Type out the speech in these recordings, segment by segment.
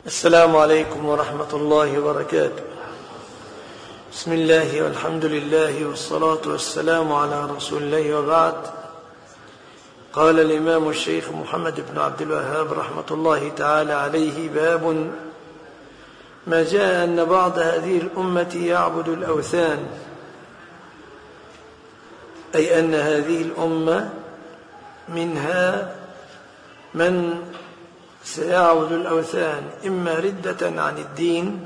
السلام عليكم ورحمة الله وبركاته. بسم الله والحمد لله والصلاة والسلام على رسول الله، وبعد. قال الإمام الشيخ محمد بن عبد الوهاب رحمة الله تعالى عليه: باب ما جاء أن بعض هذه الأمة يعبد الأوثان، أي أن هذه الأمة منها من سيعبد الأوثان، إما ردة عن الدين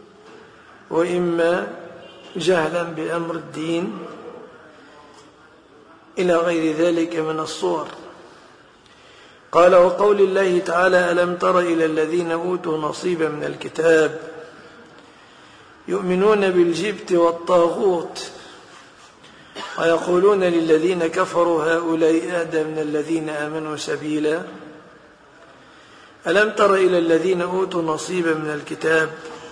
وإما جهلا بأمر الدين إلى غير ذلك من الصور. قال: وقول الله تعالى: ألم تر إلى الذين أوتوا نصيبا من الكتاب يؤمنون بالجبت والطاغوت ويقولون للذين كفروا هؤلاء أهدى من الذين آمنوا سبيلا. ألم تر إلى الذين أوتوا نصيبا من الكتاب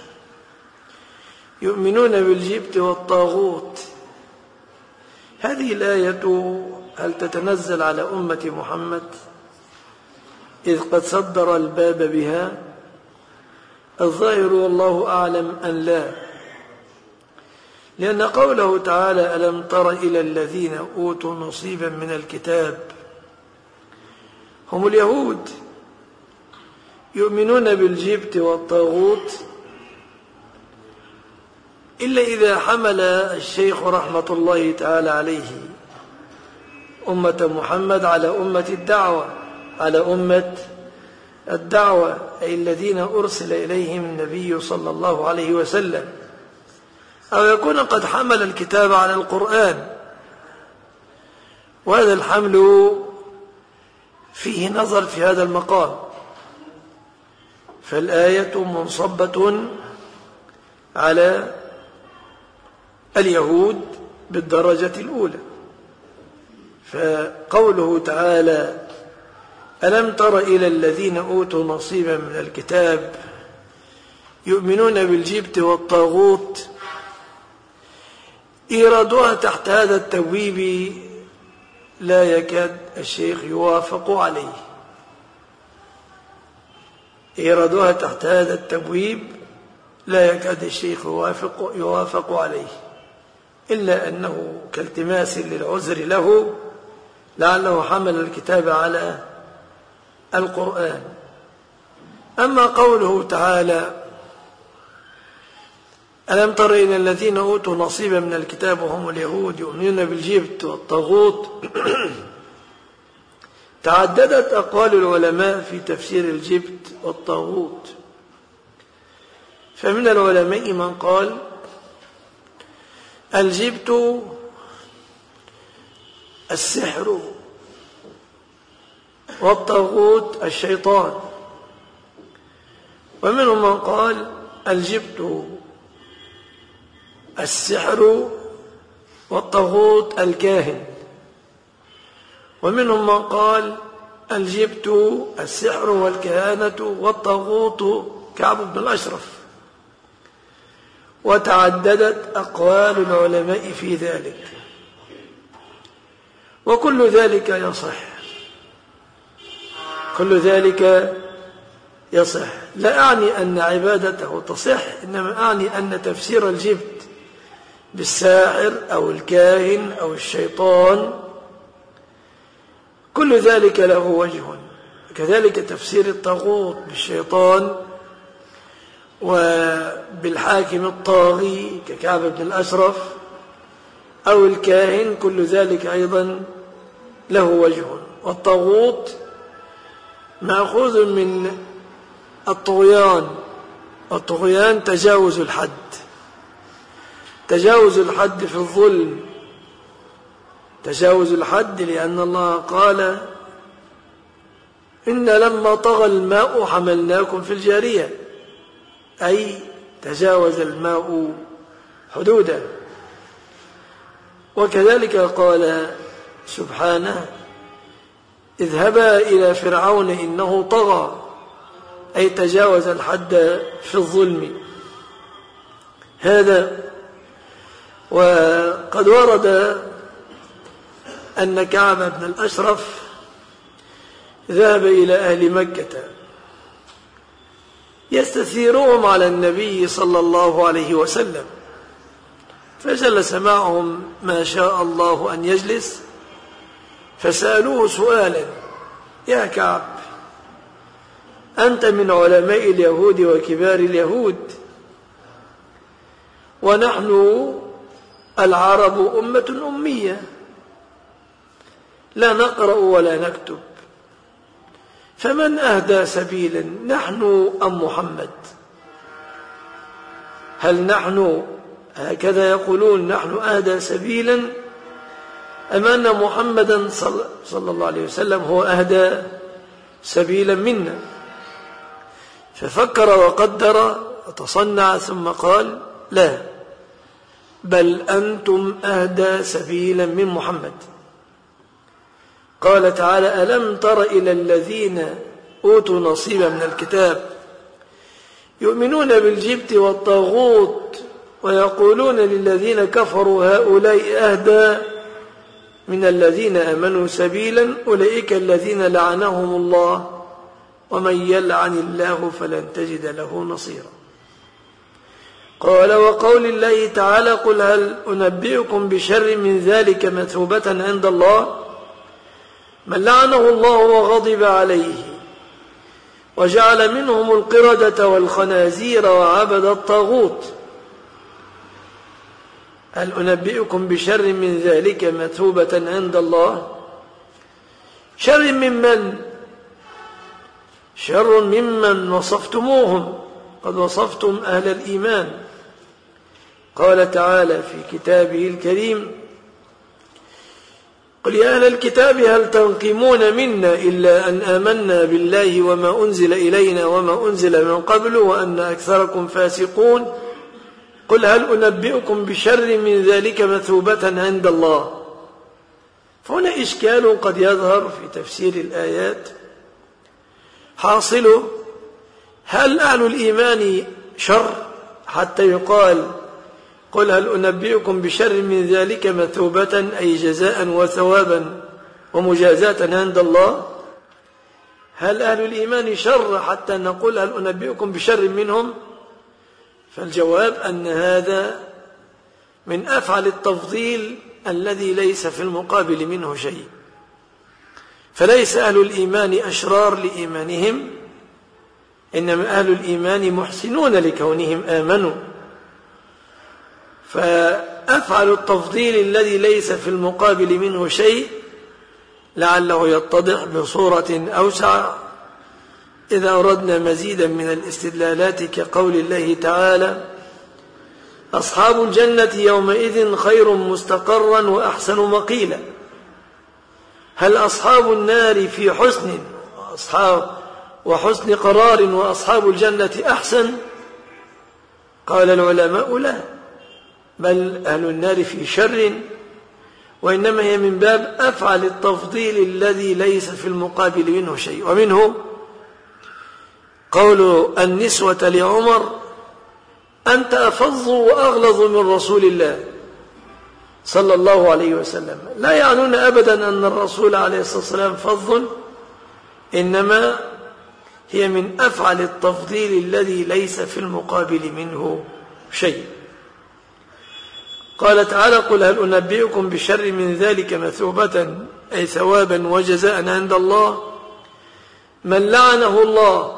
يؤمنون بالجبت والطاغوت. هذه الآية هل تتنزل على أمة محمد إذ قد صدر الباب بها؟ الظاهر والله أعلم أن لا، لأن قوله تعالى: ألم تر إلى الذين أوتوا نصيبا من الكتاب هم اليهود يؤمنون بالجبت والطاغوت، إلا إذا حمل الشيخ رحمة الله تعالى عليه أمة محمد على أمة الدعوة، أي الذين أرسل إليهم النبي صلى الله عليه وسلم، أو يكون قد حمل الكتاب على القرآن، وهذا الحمل فيه نظر في هذا المقام، فالآية منصبة على اليهود بالدرجة الأولى. فقوله تعالى: ألم تر إلى الذين أوتوا نصيبا من الكتاب يؤمنون بالجبت والطاغوت، إيرادها تحت هذا التبويب لا يكاد الشيخ يوافق عليه. إيرادها تحت هذا التبويب لا يكاد الشيخ يوافق عليه، إلا أنه كالتماس للعذر له، لعله حمل الكتاب على القرآن. أما قوله تعالى: ألم تر إلى الذين أوتوا نصيبا من الكتاب وهم اليهود يؤمنون بالجبت والطاغوت، تعددت أقوال العلماء في تفسير الجبت والطاغوت. فمن العلماء من قال: الجبت السحر والطاغوت الشيطان، ومنهم من قال: الجبت السحر والطاغوت الكاهن، ومنهم من قال: الجبت السحر والكهانة والطاغوت كعب بن الأشرف. وتعددت أقوال العلماء في ذلك، وكل ذلك يصح، كل ذلك يصح. لا أعني أن عبادته تصح، إنما أعني أن تفسير الجبت بالساحر أو الكاهن أو الشيطان كل ذلك له وجه. كذلك تفسير الطاغوت بالشيطان وبالحاكم الطاغي ككعب بن الأشرف أو الكاهن، كل ذلك أيضا له وجه. والطاغوت مأخوذ من الطغيان، والطغيان تجاوز الحد، تجاوز الحد في الظلم، تجاوز الحد، لأن الله قال: إن لما طغى الماء حملناكم في الجارية، أي تجاوز الماء حدودا. وكذلك قال سبحانه: اذهبا إلى فرعون إنه طغى، أي تجاوز الحد في الظلم. هذا. وقد ورد أن كعب بن الأشرف ذهب إلى أهل مكة يستثيرهم على النبي صلى الله عليه وسلم، فجلس معهم ما شاء الله أن يجلس، فسألوه سؤالا: يا كعب، أنت من علماء اليهود وكبار اليهود، ونحن العرب أمة أمية لا نقرأ ولا نكتب، فمن أهدى سبيلا، نحن أم محمد؟ هل نحن هكذا يقولون نحن أهدى سبيلا، أم أن محمدا صلى الله عليه وسلم هو أهدى سبيلا منا؟ ففكر وقدر وتصنع ثم قال: لا، بل أنتم أهدى سبيلا من محمد. قال تعالى: ألم تر إلى الذين أوتوا نصيبا من الكتاب يؤمنون بالجبت والطاغوت ويقولون للذين كفروا هؤلاء أهدى من الذين آمنوا سبيلا، أولئك الذين لعنهم الله ومن يلعن الله فلن تجد له نصيرا. قال: وقول الله تعالى: قل هل أنبئكم بشر من ذلك مثوبة عند الله من لعنه الله وغضب عليه وجعل منهم القردة والخنازير وعبد الطاغوت. هل أنبئكم بشر من ذلك مثوبة عند الله؟ شر ممن؟ شر ممن وصفتموهم، قد وصفتم أهل الإيمان. قال تعالى في كتابه الكريم: قل يا أهل الكتاب هل تنقمون منا إلا أن آمنا بالله وما أنزل إلينا وما أنزل من قبل وأن أكثركم فاسقون. قل هل أنبئكم بشر من ذلك مثوبة عند الله. فهنا إشكال قد يظهر في تفسير الآيات، حاصله: هل أهل الإيمان شر حتى يقال قل هل أنبئكم بشر من ذلك مثوبة، أي جزاء وثوابا ومجازاة عند الله؟ هل أهل الإيمان شر حتى نقول هل أنبئكم بشر منهم؟ فالجواب أن هذا من أفعل التفضيل الذي ليس في المقابل منه شيء. فليس أهل الإيمان أشرار لإيمانهم، إنما أهل الإيمان محسنون لكونهم آمنوا. فأفعل التفضيل الذي ليس في المقابل منه شيء لعله يتضح بصورة أوسع إذا أردنا مزيدا من الاستدلالات، كقول الله تعالى: أصحاب الجنة يومئذ خير مستقرا وأحسن مقيلا. هل أصحاب النار في حسن وحسن قرار وأصحاب الجنة أحسن؟ قال العلماء: لا، بل أهل النار في شر، وإنما هي من باب أفعل التفضيل الذي ليس في المقابل منه شيء. ومنه قول النسوة لعمر: أنت أفظ وأغلظ من رسول الله صلى الله عليه وسلم. لا يعنون أبدا أن الرسول عليه الصلاة والسلام فظ، إنما هي من أفعل التفضيل الذي ليس في المقابل منه شيء. قال تعالى: قل هل أنبئكم بشر من ذلك مثوبة، أي ثوابا وجزاء عند الله، من لعنه الله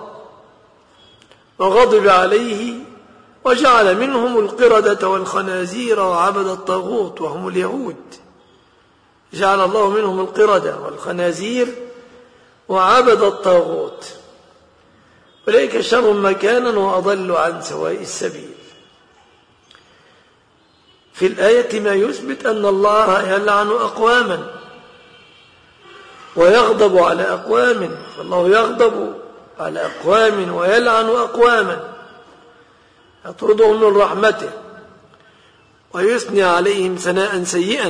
وغضب عليه وجعل منهم القردة والخنازير وعبد الطاغوت وهم اليهود. جعل الله منهم القردة والخنازير وعبد الطاغوت، أولئك شر مكانا وأضل عن سواء السبيل. في الآية ما يثبت أن الله يلعن أقواما ويغضب على أقوام، فالله يغضب على أقوام ويلعن أقواما، يطردهم من رحمته ويثني عليهم ثناء سيئا،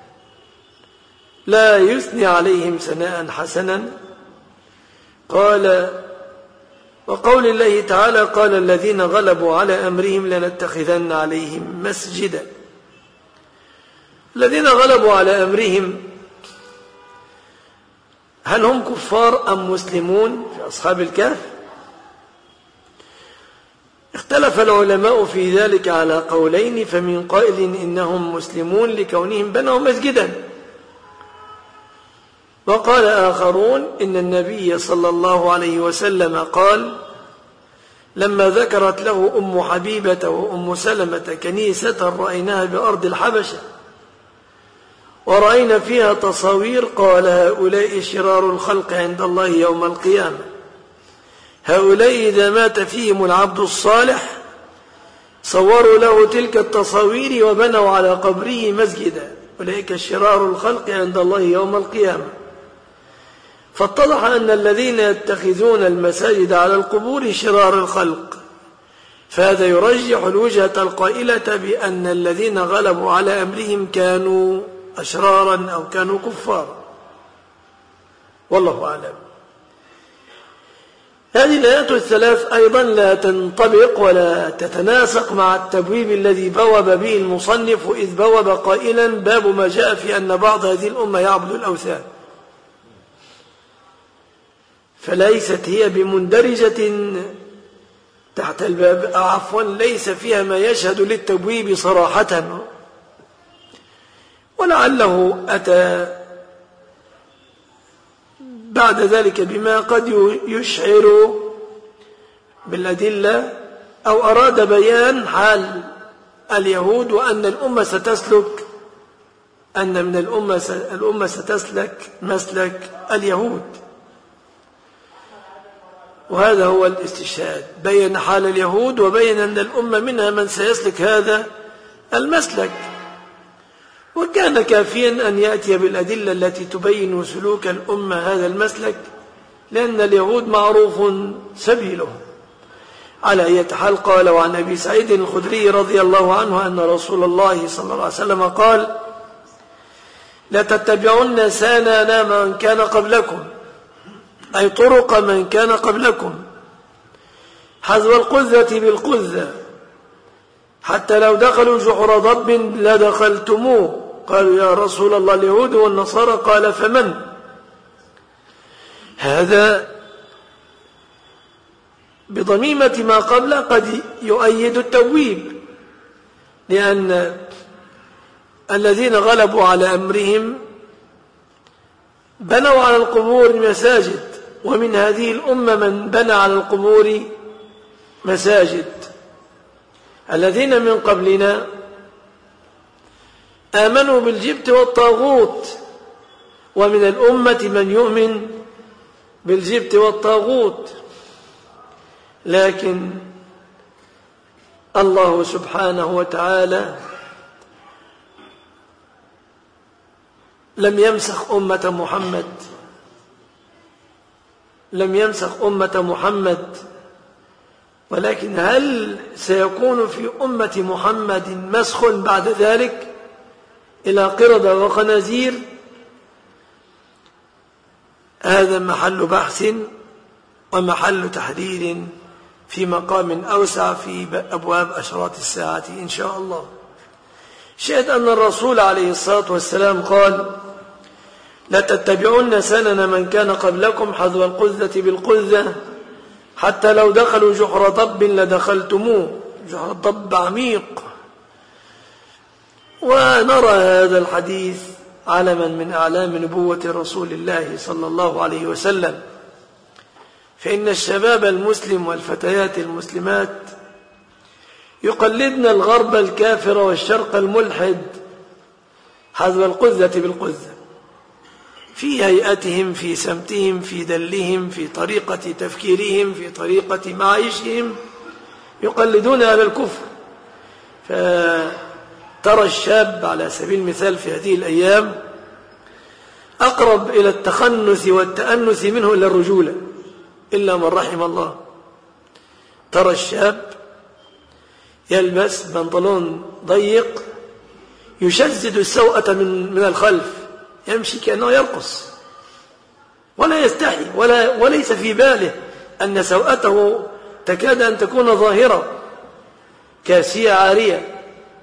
لا يثني عليهم ثناء حسنا. قال: وقول الله تعالى: قال الذين غلبوا على أمرهم لنتخذن عليهم مسجدا. الذين غلبوا على أمرهم هل هم كفار أم مسلمون في أصحاب الكهف؟ اختلف العلماء في ذلك على قولين، فمن قائل إنهم مسلمون لكونهم بنوا مسجدا، وقال آخرون إن النبي صلى الله عليه وسلم قال لما ذكرت له أم حبيبة وأم سلمة كنيسة رأيناها بأرض الحبشة ورأينا فيها تصاوير، قال هؤلاء شرار الخلق عند الله يوم القيامة، هؤلاء إذا مات فيهم العبد الصالح صوروا له تلك التصاوير وبنوا على قبره مسجدا، أولئك شرار الخلق عند الله يوم القيامة. فاتضح أن الذين يتخذون المساجد على القبور شرار الخلق، فهذا يرجح الوجهة القائلة بأن الذين غلبوا على أمرهم كانوا أشرارا أو كانوا كفارا، والله أعلم. هذه الآيات الثلاث أيضا لا تنطبق ولا تتناسق مع التبويب الذي بوب به المصنف، إذ بوب قائلا باب ما جاء في أن بعض هذه الأمة يعبد الأوثان، فليست هي بمندرجة تحت الباب، عفوا ليس فيها ما يشهد للتبويب صراحة، ولعله أتى بعد ذلك بما قد يشعر بالأدلة، أو أراد بيان حال اليهود وأن الأمة ستسلك، أن من الأمة ستسلك مسلك اليهود، وهذا هو الاستشهاد، بين حال اليهود وبين أن الأمة منها من سيسلك هذا المسلك، وكان كافيا أن يأتي بالأدلة التي تبين سلوك الأمة هذا المسلك، لأن اليهود معروف سبيلهم. على أي حال قال وعن أبي سعيد الخدري رضي الله عنه أن رسول الله صلى الله عليه وسلم قال لتتبعن سنن من كان قبلكم، أي طرق من كان قبلكم، حذو القذة بالقذة، حتى لو دخلوا جحر ضب لدخلتموه. قالوا يا رسول الله اليهود والنصارى، قال فمن؟ هذا بضميمة ما قبل قد يؤيد التبويب، لأن الذين غلبوا على أمرهم بنوا على القبور مساجد، ومن هذه الأمة من بنى على القبور مساجد. الذين من قبلنا آمنوا بالجبت والطاغوت، ومن الأمة من يؤمن بالجبت والطاغوت، لكن الله سبحانه وتعالى لم يمسخ أمة محمد، لم يمسخ أمة محمد، ولكن هل سيكون في أمة محمد مسخ بعد ذلك إلى قردة وخنازير؟ هذا محل بحث ومحل تحرير في مقام أوسع في أبواب أشراط الساعة إن شاء الله. شهد أن الرسول عليه الصلاة والسلام قال لتتبعن سنن من كان قبلكم حذو القذة بالقذة، حتى لو دخلوا جحر ضب لدخلتموه. جحر الضب عميق، ونرى هذا الحديث علما من أعلام نبوة رسول الله صلى الله عليه وسلم، فإن الشباب المسلم والفتيات المسلمات يقلدن الغرب الكافر والشرق الملحد حذو القذة بالقذة، في هيئتهم، في سمتهم، في دلهم، في طريقة تفكيرهم، في طريقة معايشهم، يقلدون أهل الكفر. فترى الشاب على سبيل المثال في هذه الأيام أقرب إلى التخنث والتأنث منه إلى الرجولة، إلا من رحم الله. ترى الشاب يلبس بنطلون ضيق يشزد السوءة من الخلف، يمشي كأنه يرقص ولا يستحي وليس في باله أن سوءته تكاد أن تكون ظاهرة، كاسية عارية،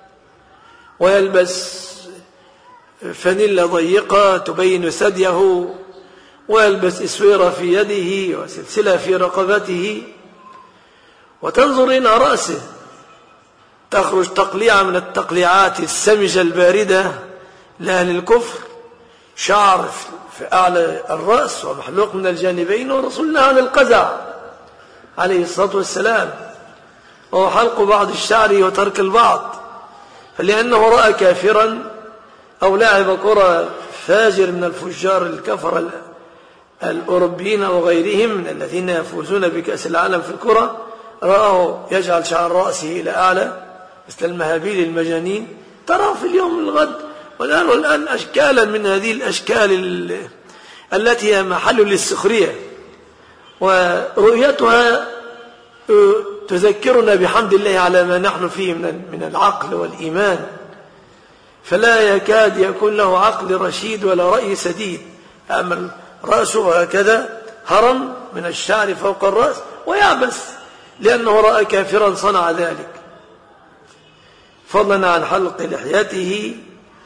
ويلبس فانيلا ضيقة تبين ثديه، ويلبس إسويرة في يده وسلسلة في رقبته، وتنظر إلى رأسه تخرج تقليعة من التقليعات السمجة الباردة لأهل الكفر، شعر في أعلى الرأس ومحلوق من الجانبين، ورسولنا عن القزع عليه الصلاة والسلام، وهو حلق بعض الشعر وترك البعض. فلأنه رأى كافرا أو لاعب كرة فاجر من الفجار الكفر الأوروبيين أو غيرهم من الذين يفوزون بكأس العالم في الكرة، رآه يجعل شعر رأسه إلى أعلى مثل المهابيل المجانين، تراه في اليوم الغد. والآن أشكالا من هذه الأشكال التي هي محل للسخرية، ورؤيتها تذكرنا بحمد الله على ما نحن فيه من العقل والإيمان، فلا يكاد يكون له عقل رشيد ولا رأي سديد. أما رأسه هكذا هرم من الشعر فوق الرأس ويعبس لأنه رأى كافرا صنع ذلك، فضلا عن حلق لحيته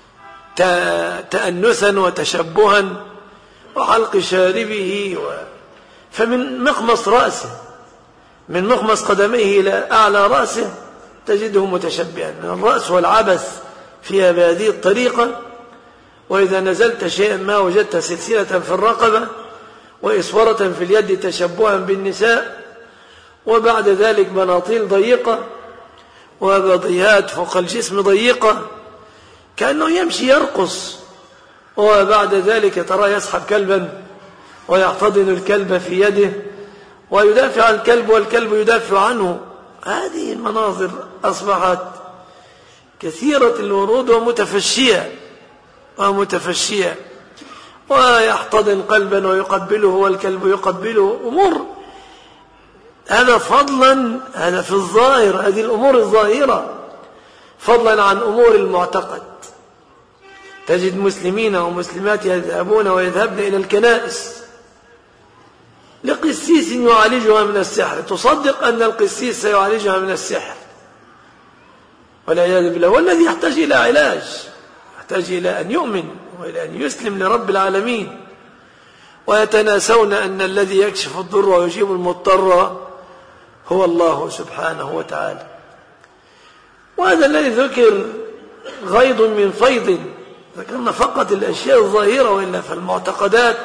تأنسا وتشبها وحلق شاربه فمن مخمص رأسه، من مخمص قدميه إلى أعلى رأسه تجده متشبها من الرأس والعبث فيها بهذه الطريقة. وإذا نزلت شيئا ما وجدت سلسلة في الرقبة وإسورة في اليد تشبها بالنساء، وبعد ذلك بناطيل ضيقة وبضيات فوق الجسم ضيقة كأنه يمشي يرقص، وبعد ذلك ترى يسحب كلبا ويحتضن الكلب في يده ويدافع عن الكلب والكلب يدافع عنه. هذه المناظر أصبحت كثيرة الورود ومتفشية، ويحتضن قلبا ويقبله والكلب يقبله، أمور هذا فضلا، هذا في الظاهر، هذه الأمور الظاهرة، فضلا عن أمور المعتقد. تجد مسلمين ومسلمات يذهبون ويذهبن إلى الكنائس لقسيس يعالجها من السحر، تصدق أن القسيس سيعالجها من السحر والعياذ بالله، والذي يحتاج إلى علاج، يحتاج إلى أن يؤمن وإلى أن يسلم لرب العالمين. ويتناسون أن الذي يكشف الضر ويجيب المضطر هو الله سبحانه وتعالى. وهذا الذي ذكر غيض من فيض، ذكرنا فقط الأشياء الظاهرة، وإلا فالمعتقدات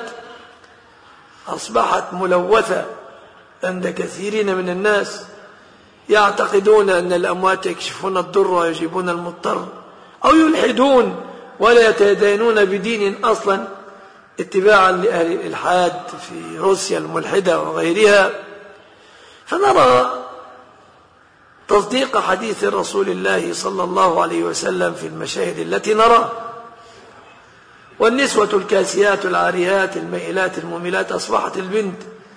أصبحت ملوثة عند كثيرين من الناس، يعتقدون أن الأموات يكشفون الضر ويجيبون المضطر، أو يلحدون ولا يتدينون بدين أصلا اتباعا لأهل الإلحاد في روسيا الملحدة وغيرها. فنرى تصديق حديث رسول الله صلى الله عليه وسلم في المشاهد التي نرى. والنسوة الكاسيات العاريات المائلات المميلات، أصبحت البنت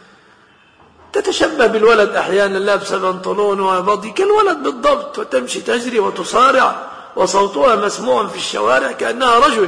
تتشبه بالولد أحيانا، لابسة بنطلون وبضي كالولد بالضبط، وتمشي تجري وتصارع وصوتها مسموع في الشوارع كأنها رجل،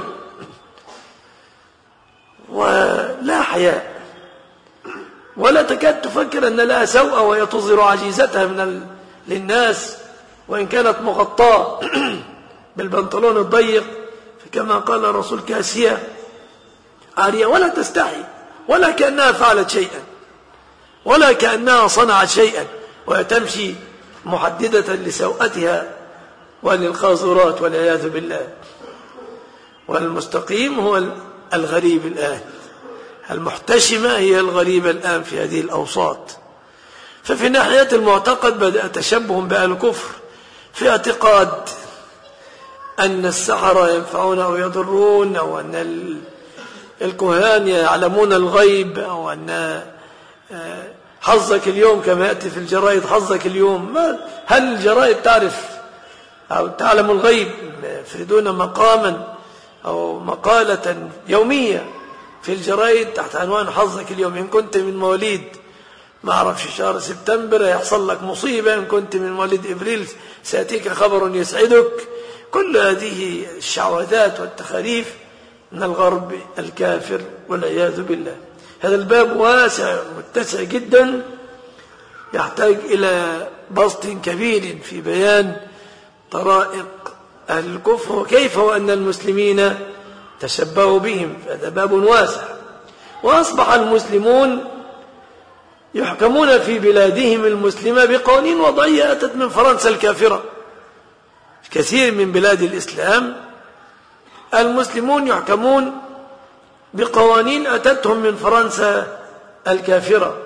ولا حياء، ولا تكاد تفكر أن لها سوء، وهي تظهر عجيزتها للناس وإن كانت مغطاة بالبنطلون الضيق. فكما قال الرسول كاسية عارية، ولا تستحي ولا كأنها فعلت شيئا ولا كأنها صنعت شيئا، وتمشي محددة لسوءتها وللقاذورات والعياذ بالله. والمستقيم هو الغريب الآن، المحتشمة هي الغريبة الآن في هذه الأوساط. ففي ناحية المعتقد بدأ تشبه بأهل الكفر في اعتقاد أن السحرة ينفعون أو يضرون، أو أن الكهان يعلمون الغيب، أو أن حظك اليوم كما يأتي في الجرائد حظك اليوم. هل الجرائد تعرف أو تعلم الغيب؟ يفردون مقاما أو مقالة يومية في الجرائد تحت عنوان حظك اليوم، إن كنت من مواليد ما أعرفش شهر سبتمبر يحصل لك مصيبة، إن كنت من مواليد إبريل سيأتيك خبر يسعدك. كل هذه الشعوذات والتخاريف من الغرب الكافر والعياذ بالله. هذا الباب واسع متسع جدا، يحتاج إلى بسط كبير في بيان طرائق أهل الكفر وكيف وأن المسلمين تشبهوا بهم. هذا باب واسع. وأصبح المسلمون يحكمون في بلادهم المسلمة بقوانين وضعية أتت من فرنسا الكافرة. في كثير من بلاد الإسلام المسلمون يحكمون بقوانين أتتهم من فرنسا الكافرة،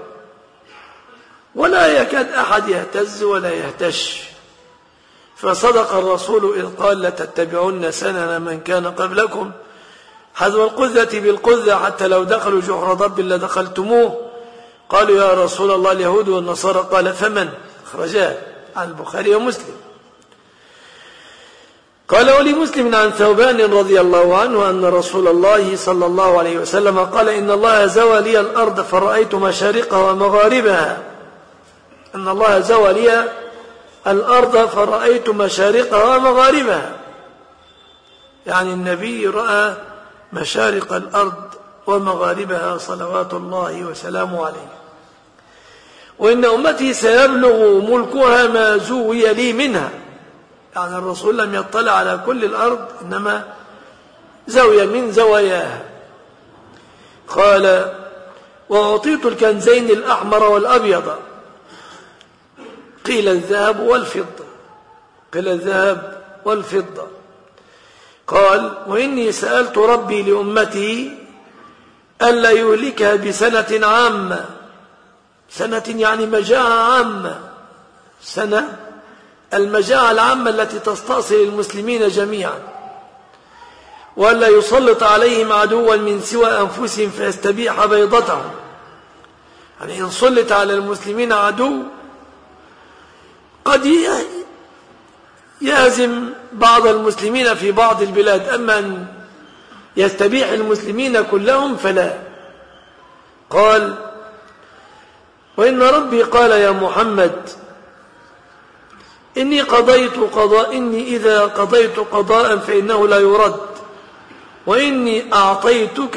ولا يكاد أحد يهتز ولا يهتش. فصدق الرسول إذ قال لتتبعن سنن من كان قبلكم حذو القذة بالقذة حتى لو دخلوا جحر ضب لدخلتموه. قالوا يا رسول الله اليهود والنصارى، قال فمن؟ أخرجاه عن البخاري ومسلم. قال ولمسلم عن ثوبان رضي الله عنه أن رسول الله صلى الله عليه وسلم قال إن الله زوى لي الأرض فرأيت مشارقها ومغاربها. أن الله زوى لي الأرض فرأيت مشارقها ومغاربها، يعني النبي رأى مشارق الأرض ومغاربها صلوات الله وسلامه عليه. وإن أمتي سيبلغ ملكها ما زوي لي منها، يعني الرسول لم يطلع على كل الأرض، إنما زاوية من زواياها. قال وأعطيت الكنزين الأحمر والأبيض، قيل الذهب والفضة، قيل الذهب والفضة. قال وإني سألت ربي لأمتي ألا يهلكها بسنة عامة، سنة يعني مجاعة عامة، سنة المجاعة العامة التي تستأصل المسلمين جميعا، وألا يسلط عليهم عدوا من سوى أنفسهم فيستبيح بيضتهم. يعني إن سلط على المسلمين عدو قد يهزم بعض المسلمين في بعض البلاد، أما أن يستبيح المسلمين كلهم فلا. قال وإن ربي قال يا محمد إني إذا قضيت قضاء فإنه لا يرد، وإني أعطيتك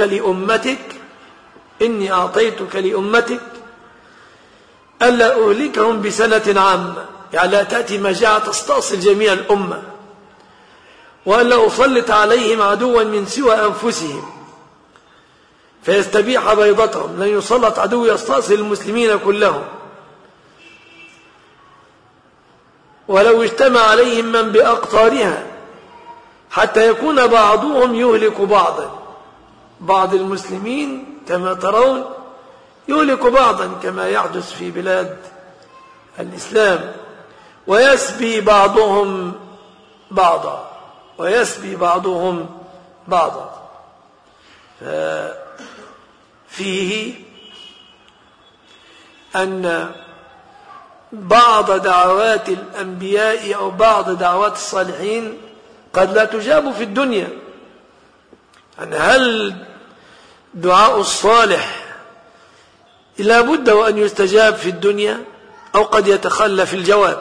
لأمتك ألا أهلكهم بسنة عامة، يعني لا تأتي مجاعة تستأصل جميع الأمة، وألا أسلط عليهم عدوا من سوى أنفسهم فيستبيح بيضتهم. لن يسلط عدو يستأصل المسلمين كلهم، ولو اجتمع عليهم من بأقطارها حتى يكون بعضهم يهلك بعضا. بعض المسلمين كما ترون يهلك بعضا كما يحدث في بلاد الإسلام، ويسبي بعضهم بعضا. فيه أن بعض دعوات الأنبياء أو بعض دعوات الصالحين قد لا تجاب في الدنيا. يعني هل دعاء الصالح لا بد وأن يستجاب في الدنيا، أو قد يتخلى في الجواب؟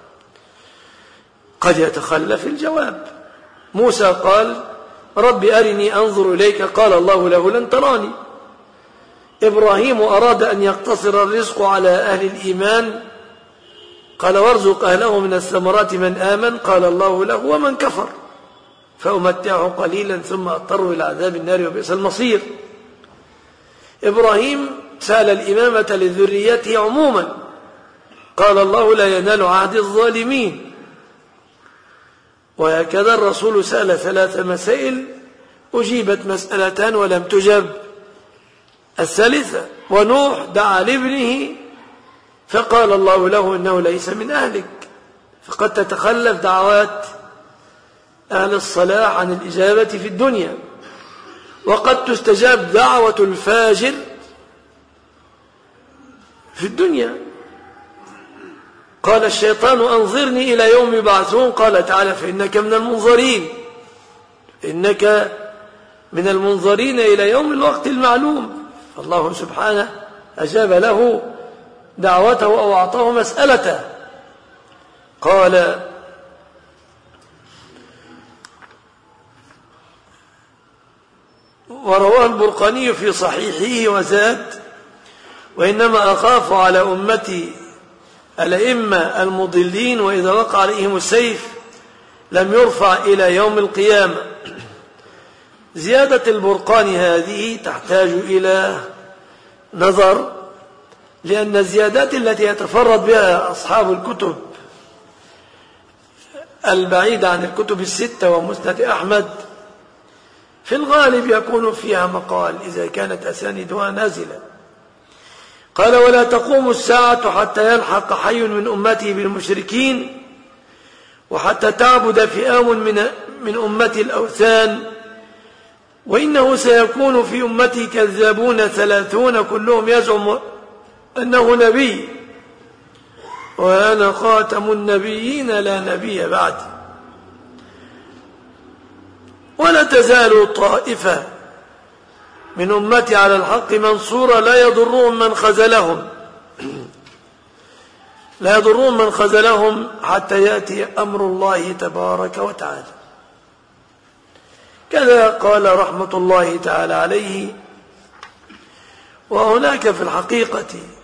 قد يتخلى في الجواب. موسى قال رب أرني أنظر إليك، قال الله له لن تراني. إبراهيم أراد أن يقتصر الرزق على أهل الإيمان، قال وارزق أهله من الثمرات من آمن، قال الله له ومن كفر فأمتعه قليلا ثم أضطره إلى عذاب النار وبئس المصير. إبراهيم سأل الإمامة لذريته عموما، قال الله لا ينال عهد الظالمين. وهكذا الرسول سأل 3 مسائل أجيبت مسألتان ولم تجب الثالثة. ونوح دعا لابنه فقال الله له إنه ليس من أهلك. فقد تتخلف دعوات أهل الصلاح عن الإجابة في الدنيا، وقد تستجاب دعوة الفاجر في الدنيا. قال الشيطان أنظرني إلى يوم يبعثون، قال تعالى فإنك من المنظرين إلى يوم الوقت المعلوم. فالله سبحانه أجاب له دعوته أو أعطاه مسألته. قال ورواه البرقاني في صحيحه وزاد وإنما أخاف على أمتي الأئمة المضلين، وإذا وقع عليهم السيف لم يرفع إلى يوم القيامة. زيادة البرقان هذه تحتاج إلى نظر، لأن الزيادات التي يتفرد بها أصحاب الكتب البعيدة عن الكتب الستة ومسند أحمد في الغالب يكون فيها مقال إذا كانت أساندها نازلة. قال: ولا تقوم الساعة حتى يلحق حي من أمتي بالمشركين وحتى تعبد فئام من أمتي الأوثان، وإنه سيكون في أمتي كذابون 30 كلهم يزعم أنه نبي، وأنا خاتم النبيين لا نبي بعدي. ولا تزال طائفة من أمتي على الحق منصورة لا يضرهم من خذلهم حتى يأتي أمر الله تبارك وتعالى. كذا قال رحمة الله تعالى عليه. وهناك في الحقيقة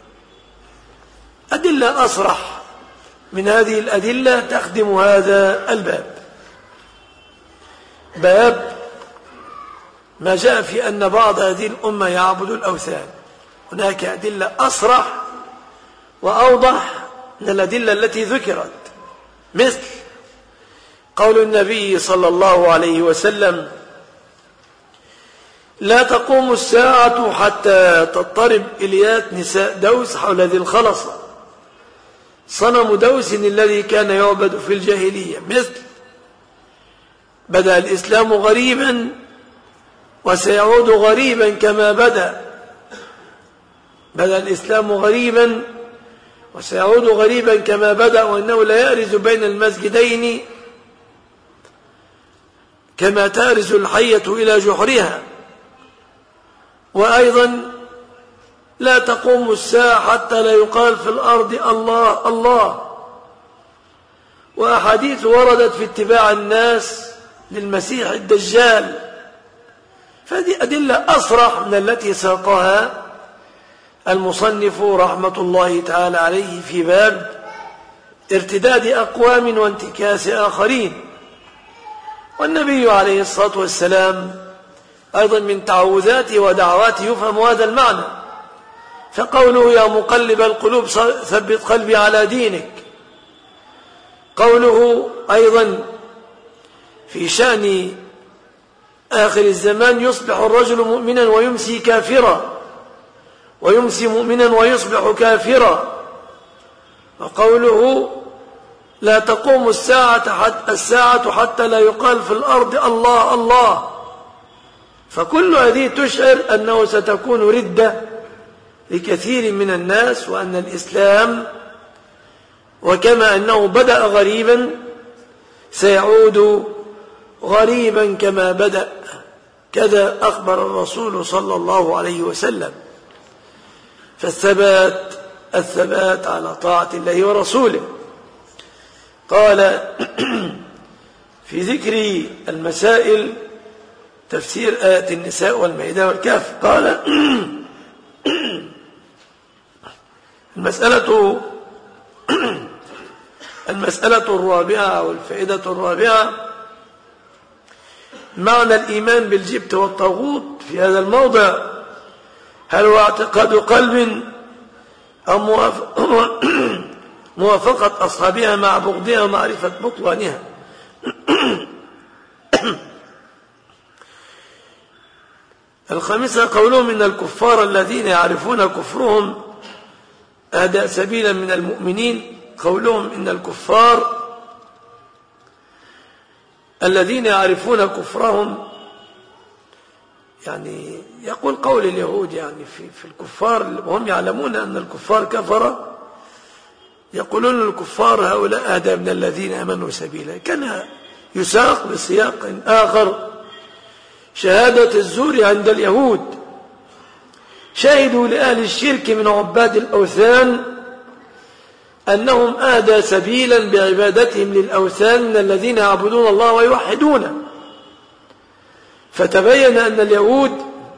أدلة أصرح من هذه الأدلة تخدم هذا الباب، باب ما جاء في أن بعض هذه الأمة يعبد الأوثان. هناك أدلة أصرح وأوضح من الأدلة التي ذكرت، مثل قول النبي صلى الله عليه وسلم: لا تقوم الساعة حتى تضطرب إليات نساء دوس حول ذي الخلصة، صنم دوس الذي كان يعبد في الجاهلية. مثل بدأ الإسلام غريبا وسيعود غريبا كما بدأ. بدأ الإسلام غريبا وسيعود غريبا كما بدأ، وإنه لا يأرز بين المسجدين كما تأرز الحية إلى جحرها. وأيضا لا تقوم الساعة حتى لا يقال في الأرض الله الله. وأحاديث وردت في اتباع الناس للمسيح الدجال. فهذه أدلة أصرح من التي ساقها المصنف رحمة الله تعالى عليه في باب ارتداد أقوام وانتكاس آخرين. والنبي عليه الصلاة والسلام أيضا من تعوذاته ودعواته يفهم هذا المعنى، فقوله: يا مقلب القلوب ثبت قلبي على دينك. قوله أيضا في شأن آخر الزمان: يصبح الرجل مؤمنا ويمسي كافرا، ويمسي مؤمنا ويصبح كافرا. وقوله: لا تقوم الساعة حتى لا يقال في الأرض الله الله. فكل هذه تشعر أنه ستكون ردة لكثير من الناس، وأن الإسلام وكما أنه بدأ غريبا سيعود غريبا كما بدأ. كذا أخبر الرسول صلى الله عليه وسلم. فالثبات على طاعة الله ورسوله. قال في ذكر المسائل تفسير آيات النساء والمائدة والكهف، قال: المسألة الرابعة والفائدة الرابعة: معنى الإيمان بالجبت والطاغوت في هذا الموضع. هل هو اعتقاد قلب أو موافقة أصحابها مع بغضها ومعرفة بطلانها؟ الخامسة: قولهم إن الكفار الذين يعرفون كفرهم أهدى سبيلا من المؤمنين. قولهم إن الكفار الذين يعرفون كفرهم، يعني يقول قول اليهود يعني في الكفار، وهم يعلمون أن الكفار كفر، يقولون الكفار هؤلاء أهدى من الذين آمنوا سبيلا. كان يساق بسياق آخر شهادة الزور عند اليهود، شهدوا لأهل الشرك من عباد الأوثان أنهم أهدى سبيلا بعبادتهم للأوثان من الذين يعبدون الله ويوحدونه. فتبين أن اليهود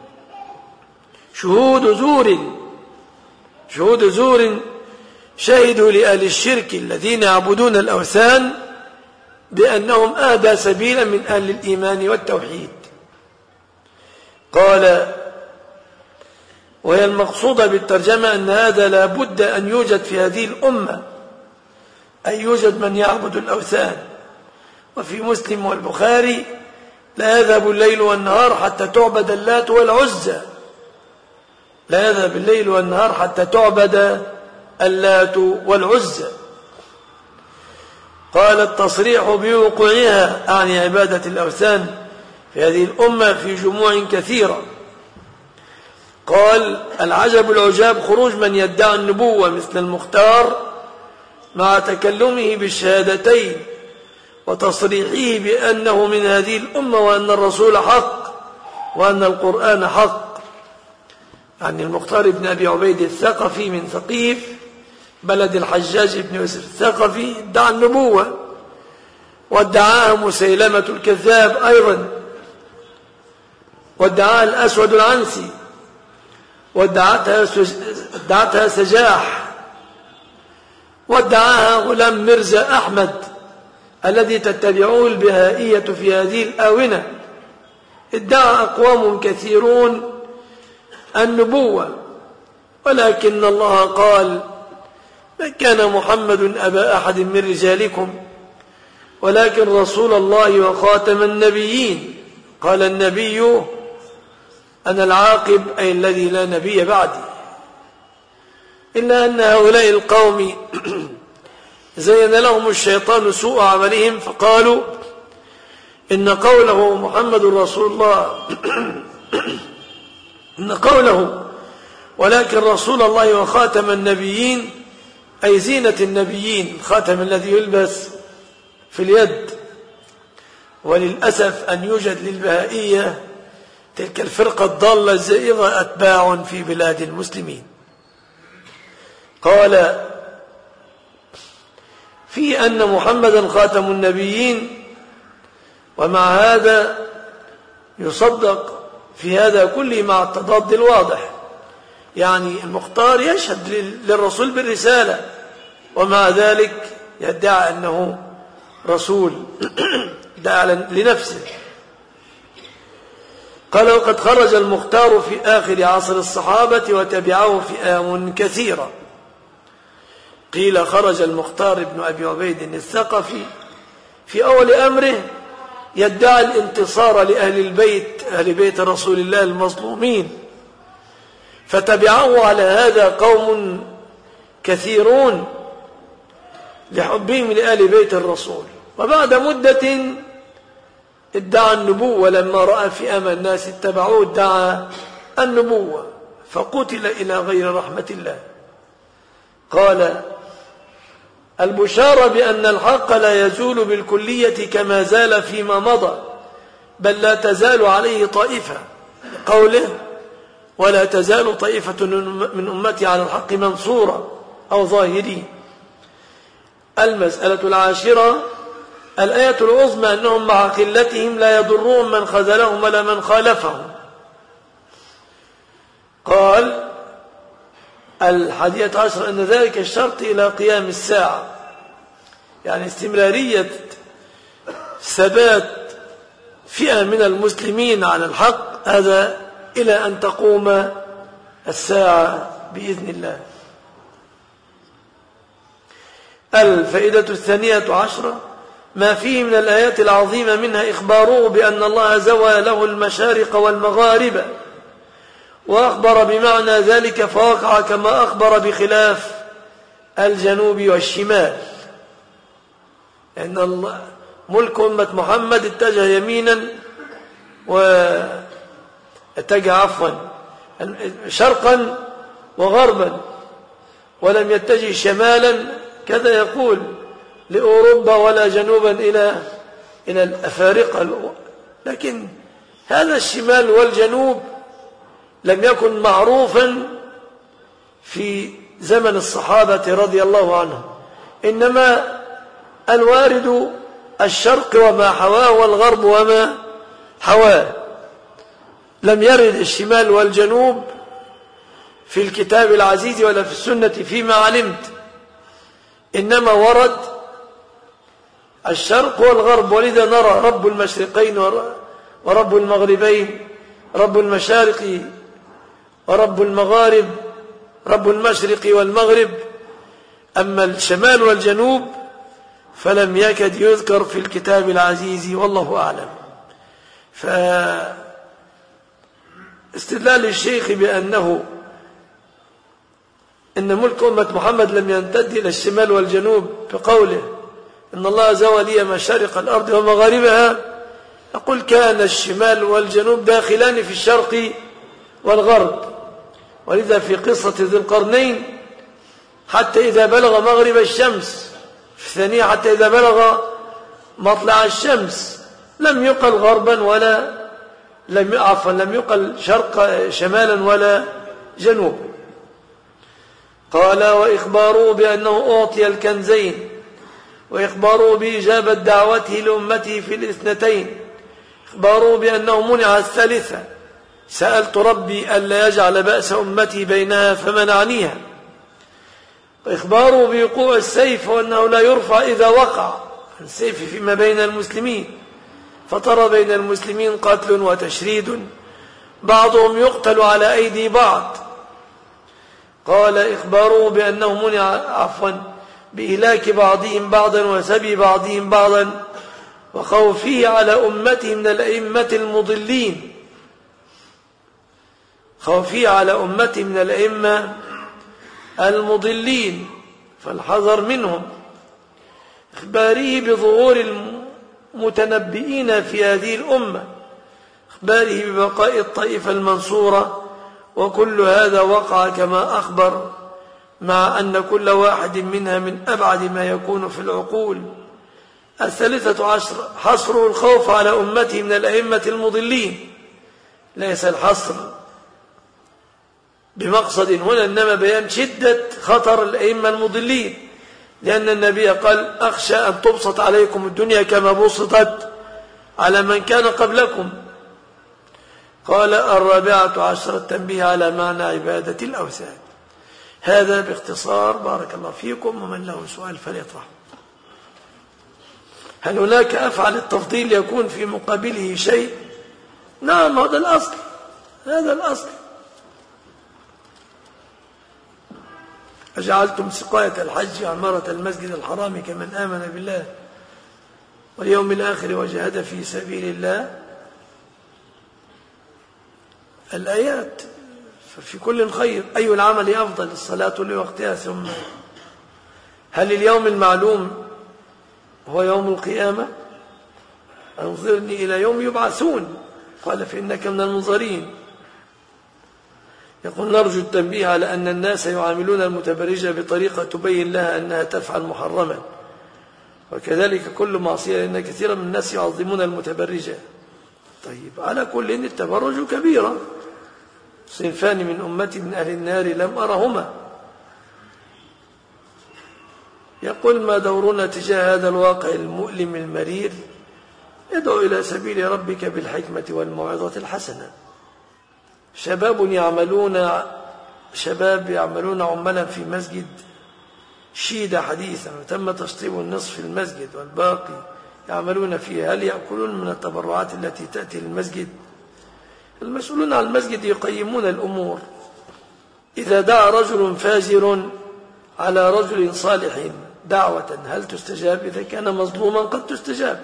شهود زور شهدوا لأهل الشرك الذين يعبدون الأوثان بأنهم أهدى سبيلا من أهل الإيمان والتوحيد. قال: وهي المقصودة بالترجمة أن هذا لا بد أن يوجد في هذه الأمة، أي يوجد من يعبد الأوثان. وفي مسلم والبخاري: لا يذهب الليل والنهار حتى تعبد اللات والعزى. لا يذهب الليل والنهار حتى تعبد اللات والعزى. قال: التصريح بوقوعها أعني عبادة الأوثان في هذه الأمة في جموع كثيرة. قال: العجب العجاب خروج من يدعي النبوة مثل المختار مع تكلمه بالشهادتين وتصريحه بأنه من هذه الأمة وأن الرسول حق وأن القرآن حق. يعني المختار بن أبي عبيد الثقفي من ثقيف بلد الحجاج بن يوسف الثقفي ادعى النبوة، وادعاها مسيلمة الكذاب أيضا، وادعاها الأسود العنسي، وادعتها سجاح، وادعاها غلام مرزا أحمد الذي تتبعه البهائية في هذه الآونة. ادعى أقوام كثيرون النبوة، ولكن الله قال: ما كان محمد أبا أحد من رجالكم ولكن رسول الله وخاتم النبيين. قال النبي: أنا العاقب، أي الذي لا نبي بعدي. إلا أن هؤلاء القوم زين لهم الشيطان سوء عملهم، فقالوا إن قوله محمد رسول الله إن قوله ولكن رسول الله وخاتم النبيين أي زينة النبيين، الخاتم الذي يلبس في اليد. وللأسف أن يوجد للبهائية تلك الفرقة الضالة الزائغة أتباع في بلاد المسلمين. قال في أن محمدا خاتم النبيين، ومع هذا يصدق في هذا كله مع التضاد الواضح. يعني المختار يشهد للرسول بالرسالة، ومع ذلك يدعي أنه رسول دعا لنفسه. قال: وقد خرج المختار في آخر عصر الصحابة وتبعه فئام كثيرة. قيل خرج المختار بن أبي عبيد الثقفي في أول أمره يدعي الانتصار لأهل البيت، أهل بيت رسول الله المظلومين، فتبعه على هذا قوم كثيرون لحبهم لآل بيت الرسول. وبعد مدة ادعى النبوة، لما رأى فئام الناس اتبعوه ادعى النبوة فقتل إلى غير رحمة الله. قال: البشارة بأن الحق لا يزول بالكلية كما زال فيما مضى، بل لا تزال عليه طائفة. قوله: ولا تزال طائفة من أمتي على الحق منصورة أو ظاهرين. المسألة العاشرة: الآية العظمى أنهم مع قلتهم لا يضرون من خذلهم ولا من خالفهم. قال: 11 أن ذلك الشرط إلى قيام الساعة، يعني استمرارية ثبات فئة من المسلمين على الحق، هذا إلى أن تقوم الساعة بإذن الله. الفائدة 12 ما فيه من الآيات العظيمة، منها إخباره بأن الله زوى له المشارق والمغارب، وأخبر بمعنى ذلك فوقع كما أخبر بخلاف الجنوب والشمال. إن ملك أمة محمد اتجه يمينا واتجه شرقا وغربا، ولم يتجه شمالا كذا يقول لأوروبا ولا جنوبا إلى الأفارقة. لكن هذا الشمال والجنوب لم يكن معروفا في زمن الصحابة رضي الله عنهم، إنما الوارد الشرق وما حواه والغرب وما حواه. لم يرد الشمال والجنوب في الكتاب العزيز ولا في السنة فيما علمت، إنما ورد الشرق والغرب. ولذا نرى رب المشرقين ورب المغربين، رب المشارق ورب المغارب رب المشرق والمغرب. أما الشمال والجنوب فلم يكد يذكر في الكتاب العزيز، والله أعلم. فاستدلال الشيخ بأنه إن ملك أمة محمد لم يمتد إلى الشمال والجنوب بقوله إن الله زوى لي مشارق الأرض ومغاربها، أقول كان الشمال والجنوب داخلان في الشرق والغرب، ولذا في قصة ذي القرنين حتى إذا بلغ مغرب الشمس، في الثانية حتى إذا بلغ مطلع الشمس لم يقل غربا ولا لم يقل شمالا ولا جنوبا. قال وإخباره بأنه أعطي الكنزين، وإخباره بإجابة دعوته لأمته في الاثنتين، إخباره بأنه منع الثالثة، سألت ربي ألا يجعل بأس أمتي بينها فمنعنيها، وإخباره بوقوع السيف وأنه لا يرفع إذا وقع السيف فيما بين المسلمين، فترى بين المسلمين قتل وتشريد، بعضهم يقتل على أيدي بعض. قال إخباره بأنه منع بإهلاك بعضهم بعضا وسبي بعضهم بعضا، وخوفه على أمته من الأئمة المضلين، خوفه على أمته من الأئمة المضلين فالحذر منهم. إخباره بظهور المتنبئين في هذه الأمة، إخباره ببقاء الطائفة المنصورة، وكل هذا وقع كما أخبر، مع أن كل واحد منها من أبعد ما يكون في العقول. 13 حصر الخوف على أمته من الأئمة المضلين، ليس الحصر بمقصد هنا، إنما بيان شدة خطر الأئمة المضلين، لأن النبي قال أخشى أن تبسط عليكم الدنيا كما بسطت على من كان قبلكم. قال 14 التنبيه على معنى عبادة الأوثان. هذا باختصار، بارك الله فيكم، ومن له سؤال فليطرح. هل هناك أفعل التفضيل يكون في مقابله شيء؟ نعم، هذا الأصل، هذا الأصل. أجعلتم سقاية الحج عمارة المسجد الحرام كمن آمن بالله واليوم الآخر وجاهد في سبيل الله. الآيات ففي كل خير. أي العمل أفضل؟ الصلاة لوقتها. ثم هل اليوم المعلوم هو يوم القيامة؟ أنظرني إلى يوم يبعثون، قال فإنك من المنظرين. يقول نرجو التنبيه على أن الناس يعاملون المتبرجة بطريقة تبين لها أنها تفعل محرما، وكذلك كل معصية، لأن كثيرا من الناس يعظمون المتبرجة. طيب، على كل إن التبرج كبيرة. صنفان من أمتي من أهل النار لم أرهما. يقول ما دورنا تجاه هذا الواقع المؤلم المرير؟ يدعو إلى سبيل ربك بالحكمة والموعظة الحسنة. شباب يعملون عملا في مسجد شيد حديثا، وتم تشطيب النصف المسجد والباقي يعملون فيه. هل يأكلون من التبرعات التي تأتي للمسجد؟ المسؤولون عن المسجد يقيمون الأمور. إذا دعا رجل فاجر على رجل صالح دعوة هل تستجاب؟ إذا كان مظلوما قد تستجاب.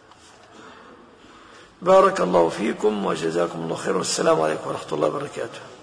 بارك الله فيكم وجزاكم الله خير، والسلام عليكم ورحمة الله وبركاته.